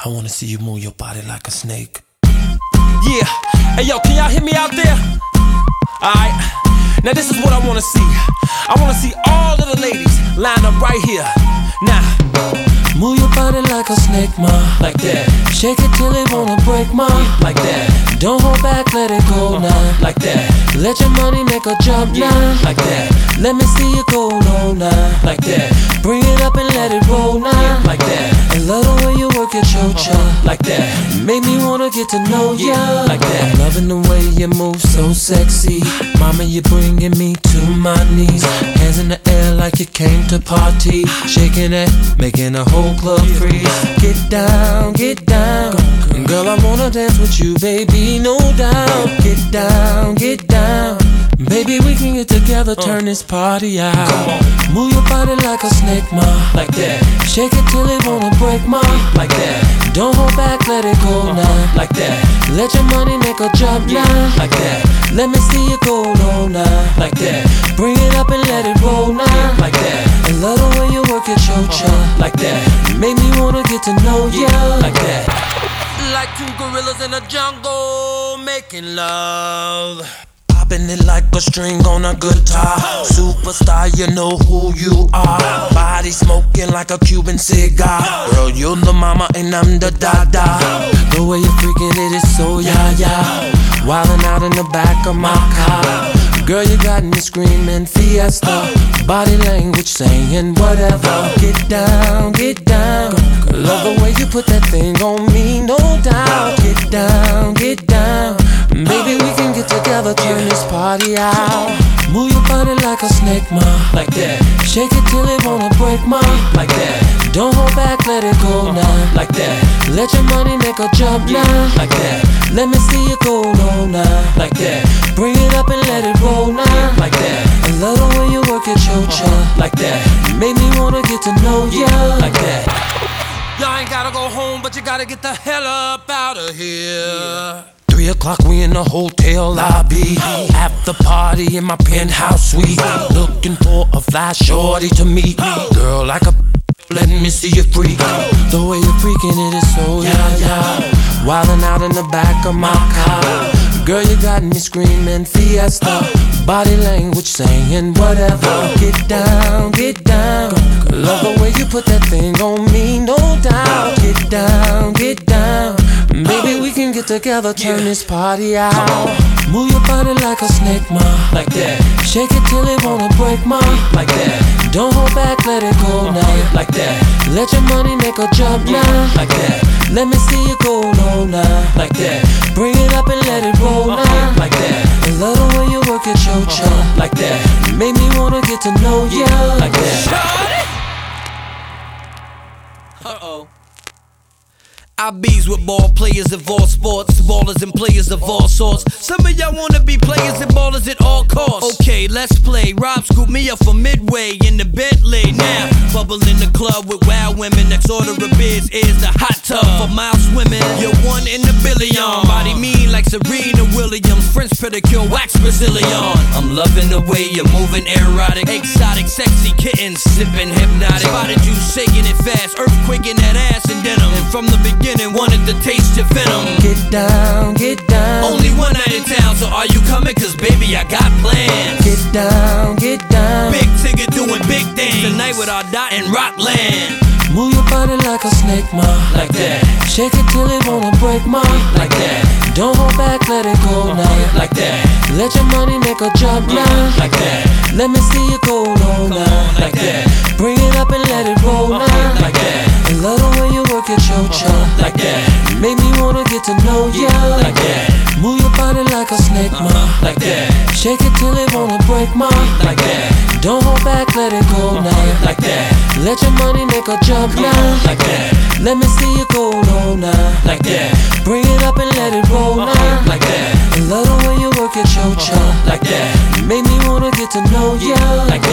I wanna see you move your body like a snake. Yeah, hey yo, can y'all hear me out there? Alright, now this is what I wanna see. I wanna see all of the ladies line up right here. Now, move your body like a snake, ma. Like that. Shake it till it wanna break, ma. Like that. Don't hold back, let it go now. Like that. Let your money make a jump now. Like that. Let me see you go low now. Like that. Bring it up and let it roll now. Like that. I love the way you work your chocha. Like that. Make me wanna get to know ya. Like that. I'm loving the way you move so sexy. Mama, you're bringing me to my knees. Hands in the air like you came to party. Shaking it, making the whole club freeze. Get down, get down. Girl, I wanna dance with you, baby, no doubt. Get down, get down. Baby, we can get together, turn this party out. Move your body like a snake, ma. Like that. Shake it till it wanna break, ma. Like that. Don't hold back, let it go now. Like that. Let your money make a jump now. Like that. Let me see you go low now. Like that. Bring it up and let it roll now. Like that. I love the way you work your chocha. Like that. Make me wanna get to know ya. Like that. Like two gorillas in a jungle making love. Popping it like a string on a guitar. Superstar, you know who you are. Body smoking like a Cuban cigar. Girl, you're the mama and I'm the dada. The way you're freaking it is so ya-ya. Wildin' out in the back of my car. Girl, you got me screaming fiesta. Body language saying whatever. Get down, get down. Love the way you put that thing on me, no doubt. Get down, get down. Baby, we can get together, turn this party out. Move your body like a snake, ma. Like that. Shake it till it wanna break, ma. Like that. Don't hold back, let it go now. Like that. Let your money make a jump now. Like that. Let me see you go low now. Like that. Bring it up and let it roll now. Like that. I love the way you work your chocha. Like that. Make me wanna get to know ya. Like that. Y'all ain't gotta go home, but you gotta get the hell up out of here. 3 o'clock, we in the hotel lobby. After party in my penthouse suite. Looking for a fly shorty to meet. Girl, like a let me see you freak. The way you're freaking it is so ya-ya. Wildin' out in the back of my car. Girl, you got me screaming fiesta. Body language saying whatever. Get down, get down. Love the way you put that thing on me, no doubt. Get down, get down. Baby, we can get together, turn this party out. Move your body like a snake, ma. Like that. Shake it till it wanna break, ma. Like that. Don't hold back, let it go now. Like that. Let your money make a jump now. Like that. Let me see you go low now. Like that. Bring it up and let it roll now. Like that. I love the way you work your chocha. Like that. Make me wanna get to know ya. Like that. Uh-oh. I bees with ball players of all sports, ballers and players of all sorts. Some of y'all wanna be players and ballers at all costs. Okay, let's play. Rob scooped me up from Midway in the Bentley. Now, bubble in the club with wild women. Next order of beers is the hot tub for mild swimming. You're one in a billion. Body mean like Serena Williams. French pedicure, wax Brazilian. I'm loving the way you're moving, erotic, exotic, sexy kitten, sipping hypnotic. Spotted you shaking it fast, earthquaking that ass and denim. And from the beginning, wanted to taste your venom. Get down, get down. Only one night in town, so are you coming? Cause baby, I got plans. Get down, get down. Big ticket doing big things. Tonight with our dot in Rockland. Move your body like a snake, ma. Like that. Shake it till it wanna break, ma. Like that. Don't hold back, let it go now. Like that. Let your money make a jump now. Like that. Let me see you go low now. Like that. Bring it up and let it roll now. Like that. I love the way you work your chocha. Like that. Make me wanna get to know ya. Like that. Move your body like a snake, ma. Like that. Shake it till it wanna break, ma. Like that. Don't hold back, let it go now. Like that. Let your money make a jump now. Like that. Let me see you go low now. Like that. Bring it up and let it roll now. Like that. I love the way you work your chocha. Like that. Make me wanna get to know ya. Like that.